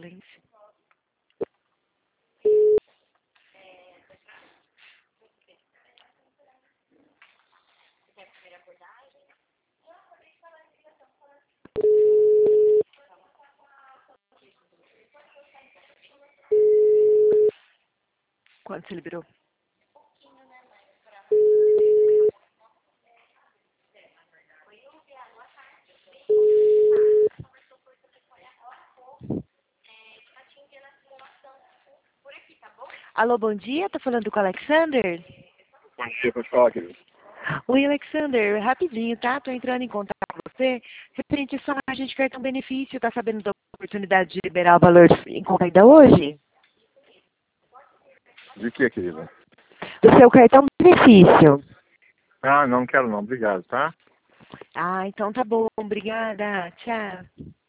silêncio. Quando você liberou? Alô, bom dia, tô falando com o Alexander? Bom dia, pode falar, querido. Oi, Alexander, rapidinho, tá? Tô entrando em contato com você. Referente só a gente cartão benefício, tá sabendo da oportunidade de liberar o valor em conta ainda hoje? De que, querida? Do seu cartão benefício. Ah, não quero não, obrigado, tá? Ah, então tá bom, obrigada, tchau.